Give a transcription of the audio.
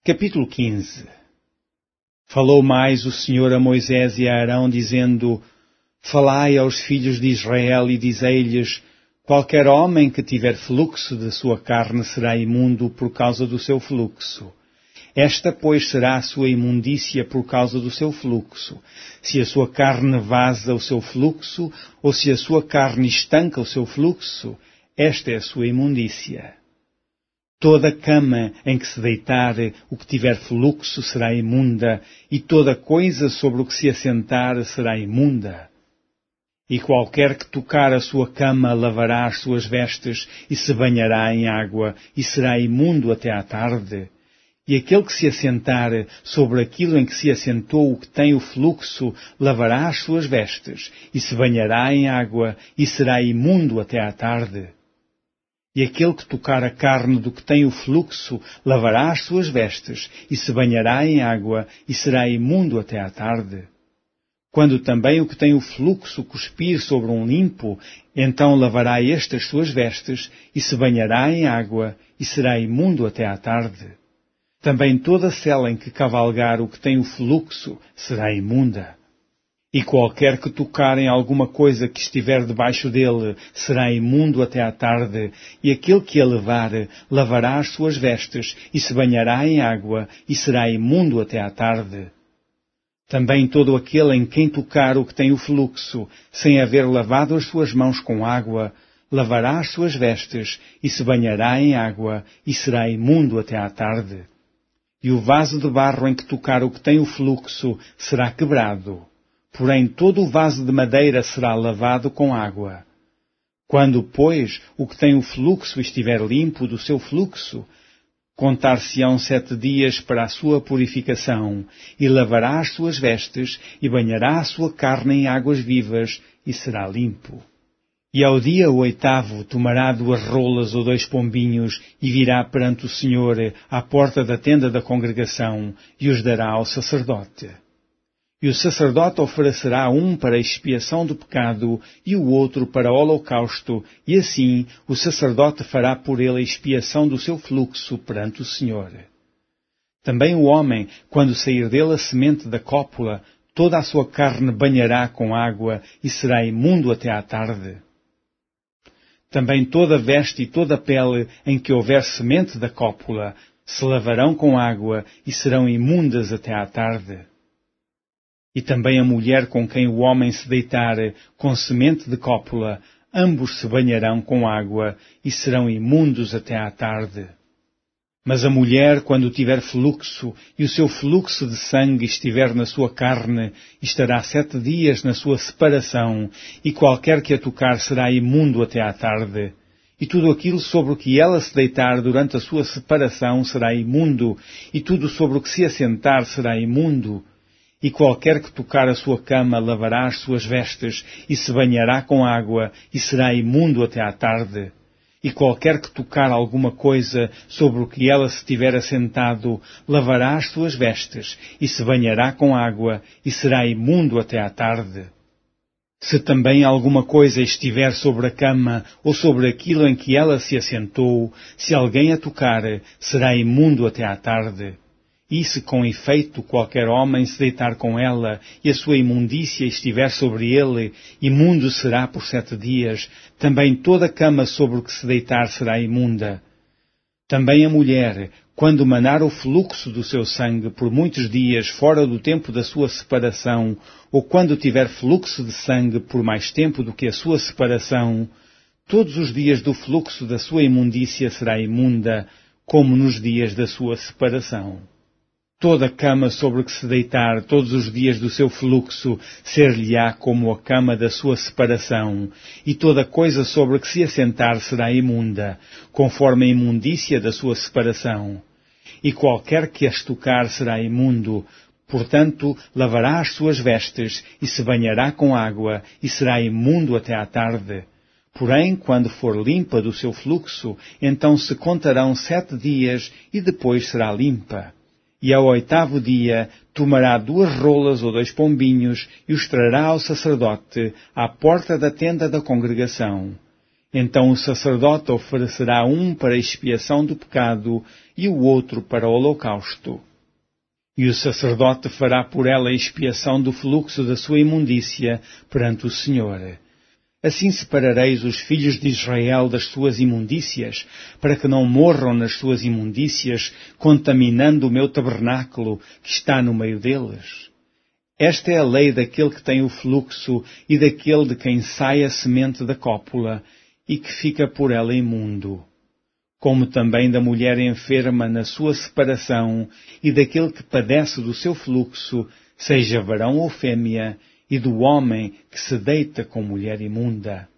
Capítulo 15. Falou mais o Senhor a Moisés e a Arão, dizendo: Falai aos filhos de Israel e dizei-lhes: Qualquer homem que tiver fluxo de sua carne será imundo por causa do seu fluxo. Esta, pois, será a sua imundícia por causa do seu fluxo. Se a sua carne vaza o seu fluxo, ou se a sua carne estanca o seu fluxo, esta é a sua imundícia. Toda cama em que se deitar o que tiver fluxo será imunda, e toda coisa sobre o que se assentar será imunda. E qualquer que tocar a sua cama lavará as suas vestes e se banhará em água, e será imundo até à tarde. E aquele que se assentar sobre aquilo em que se assentou o que tem o fluxo lavará as suas vestes e se banhará em água, e será imundo até à tarde. E aquele que tocar a carne do que tem o fluxo lavará as suas vestes e se banhará em água, e será imundo até à tarde. Quando também o que tem o fluxo cuspir sobre um limpo, então lavará este as suas vestes e se banhará em água, e será imundo até à tarde. Também toda sela em que cavalgar o que tem o fluxo será imunda. E qualquer que tocar em alguma coisa que estiver debaixo dele será imundo até à tarde, e aquele que a levar lavará as suas vestes e se banhará em água, e será imundo até à tarde. Também todo aquele em quem tocar o que tem o fluxo, sem haver lavado as suas mãos com água, lavará as suas vestes e se banhará em água, e será imundo até à tarde. E o vaso de barro em que tocar o que tem o fluxo será quebrado. Porém, todo o vaso de madeira será lavado com água. Quando, pois, o que tem o fluxo estiver limpo do seu fluxo, contar-se-ão 7 dias para a sua purificação, e lavará as suas vestes, e banhará a sua carne em águas vivas, e será limpo. E ao dia 8º tomará 2 rolas ou 2 pombinhos, e virá perante o Senhor à porta da tenda da congregação, e os dará ao sacerdote. E o sacerdote oferecerá um para a expiação do pecado e o outro para o holocausto, e assim o sacerdote fará por ele a expiação do seu fluxo perante o Senhor. Também o homem, quando sair dele a semente da cópula, toda a sua carne banhará com água e será imundo até à tarde. Também toda veste e toda pele em que houver semente da cópula se lavarão com água e serão imundas até à tarde. E também a mulher com quem o homem se deitar com semente de cópula, ambos se banharão com água e serão imundos até à tarde. Mas a mulher, quando tiver fluxo, e o seu fluxo de sangue estiver na sua carne, estará 7 dias na sua separação, e qualquer que a tocar será imundo até à tarde. E tudo aquilo sobre o que ela se deitar durante a sua separação será imundo, e tudo sobre o que se assentar será imundo. E qualquer que tocar a sua cama lavará as suas vestes, e se banhará com água, e será imundo até à tarde. E qualquer que tocar alguma coisa sobre o que ela se tiver assentado, lavará as suas vestes, e se banhará com água, e será imundo até à tarde. Se também alguma coisa estiver sobre a cama, ou sobre aquilo em que ela se assentou, se alguém a tocar, será imundo até à tarde. E se com efeito qualquer homem se deitar com ela, e a sua imundícia estiver sobre ele, imundo será por 7 dias, também toda a cama sobre o que se deitar será imunda. Também a mulher, quando manar o fluxo do seu sangue por muitos dias fora do tempo da sua separação, ou quando tiver fluxo de sangue por mais tempo do que a sua separação, todos os dias do fluxo da sua imundícia será imunda, como nos dias da sua separação. Toda a cama sobre que se deitar todos os dias do seu fluxo ser-lhe-á como a cama da sua separação, e toda coisa sobre que se assentar será imunda, conforme a imundícia da sua separação. E qualquer que as tocar será imundo, portanto lavará as suas vestes, e se banhará com água, e será imundo até à tarde. Porém, quando for limpa do seu fluxo, então se contarão 7 dias, e depois será limpa. E ao 8º dia tomará 2 rolas ou 2 pombinhos e os trará ao sacerdote à porta da tenda da congregação. Então o sacerdote oferecerá um para expiação do pecado e o outro para o holocausto. E o sacerdote fará por ela a expiação do fluxo da sua imundícia perante o Senhor. Assim separareis os filhos de Israel das suas imundícias, para que não morram nas suas imundícias, contaminando o meu tabernáculo que está no meio deles. Esta é a lei daquele que tem o fluxo e daquele de quem sai a semente da cópula e que fica por ela imundo, como também da mulher enferma na sua separação e daquele que padece do seu fluxo, seja varão ou fêmea, e do homem que se deita com mulher imunda.